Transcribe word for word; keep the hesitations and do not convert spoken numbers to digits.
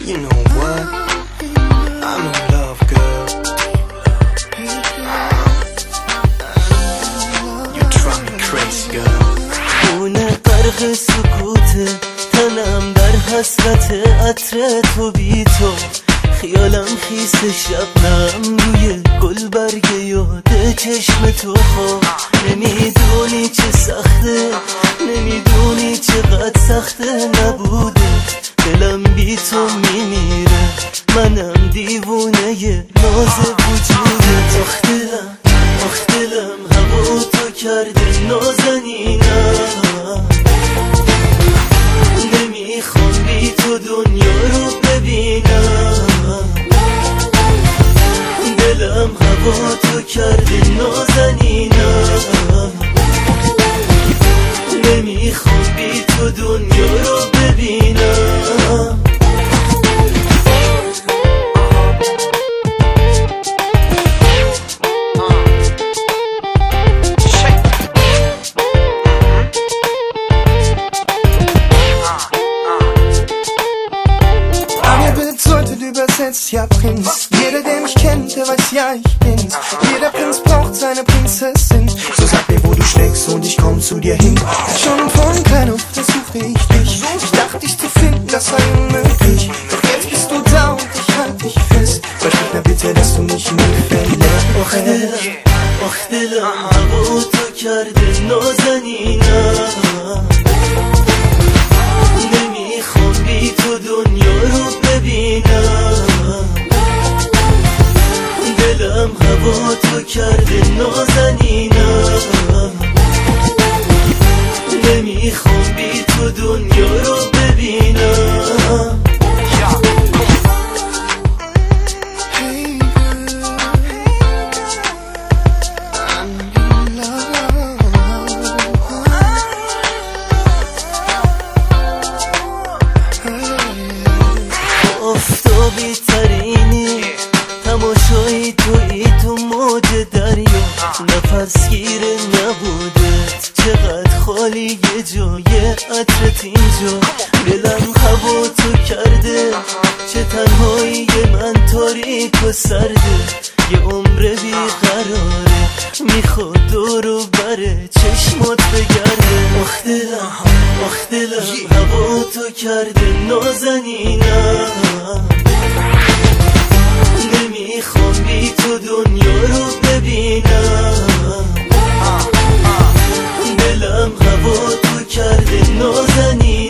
You know what? I'm in love, girl. You drive me crazy, girl. خونه غرق سکوته، تنم در حسرت عطر تو بی تو. خیالم خیس شبنم روی گل برگ یاد چشم تو. خواب نمیدونی چه سخته، نمیدونی چقدر سخته نبوده. دلم بی تو میمیره، منم دیوونه ناز وجوده. آخ دلم، آخ دلم هوا تو کرده نازنینم. نمیخوام بی تو دنیا رو ببینم. دلم هوا تو کرده نازنینم. نمیخوام بی تو دنیا رو ببینم. Übersetzt, ja Prinz. Jeder, der mich kennt, der weiß, ja ich bin's. Jeder Prinz braucht seine Prinzessin. So sag mir, wo du steckst und ich komm zu dir hin. Schon von klein auf versuchte ich dich. Ich dachte, dich zu finden, das sei unmöglich. Doch jetzt bist du da und ich halt dich fest. Versprich mir bitte, dass du mich nie verlässt. آخ دلم، آخ دلم هوا تو کرده نازنینم. نمیخوام بی تو دنیا رو ببینم. دلم هوا تو کرده نازنینم. نمیخوام بی تو دنیا رو ببینم. آفتابی ترینی، تماشایی توی تو موج دریا. نفسگیر نبودت، چقدر خالی یه جای عطرت اینجا. دلم هوا تو کرده، چه تنهایی من تاریک و سرده. یه عمر بیقراره، میخواد دورو بره چشمات بگرده. آخ دلم، آخ دلم هوا تو کرده نازنینم. نمیخوام بی تو دنیا رو ببینم. دلم هوا تو کرده نازنینم.